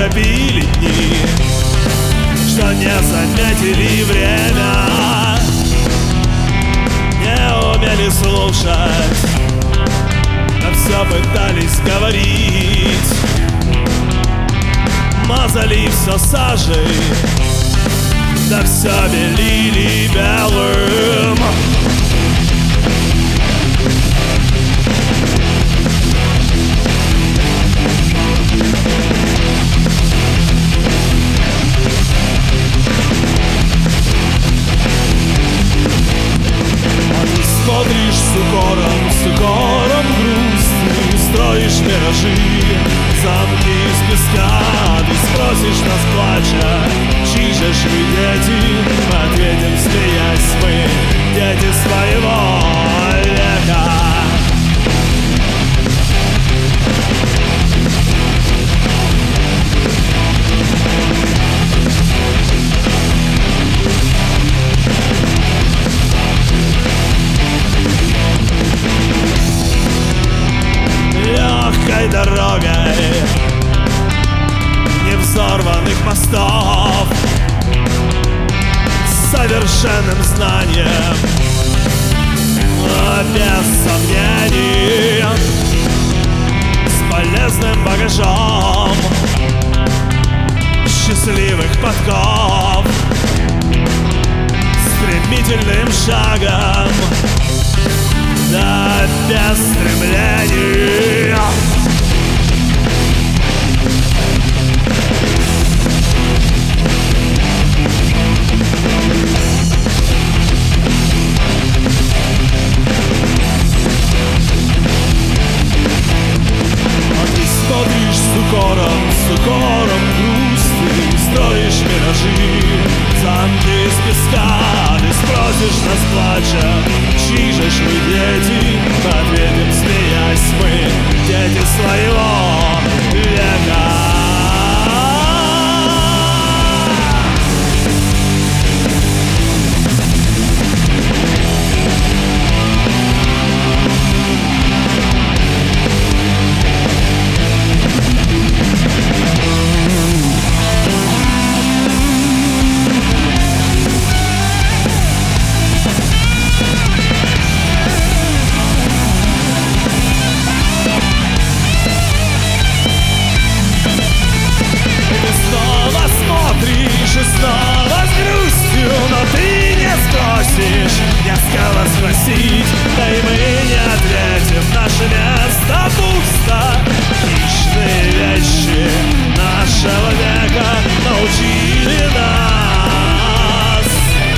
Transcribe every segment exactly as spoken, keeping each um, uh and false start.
торопили дни, что не заметили время, не умели слушать, но все пытались говорить. Мазали все сажей, да все белили белым. Смотришь с укором, с укором грусти, строишь миражи, замки из песка. Ты спросишь нас плача, чьи же ж вы дети? Мы ответим, смеясь, мы дети своего века. Легкой дорогой невзорванных мостов, совершенным знанием, без сомнений, с полезным багажом счастливых подков, стремительным шагом, да без стремлений. А ты смотришь с укором, с укором грусти, строишь миражи, замки из песка. Ты спросишь нас плача, чьи же ж вы дети? Мы ответим, смеясь, мы дети своего века. Снова с грустью, но ты не спросишь, не с кого спросить, да и мы не ответим, наше место пусто. Хищные вещи нашего века научили нас,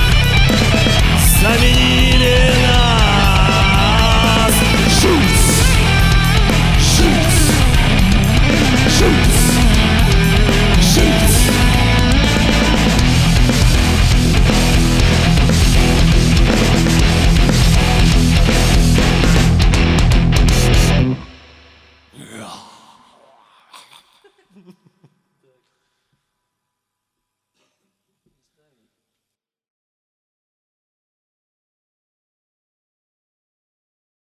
заменили нас. Шут, шут, шут, шут. Yeah.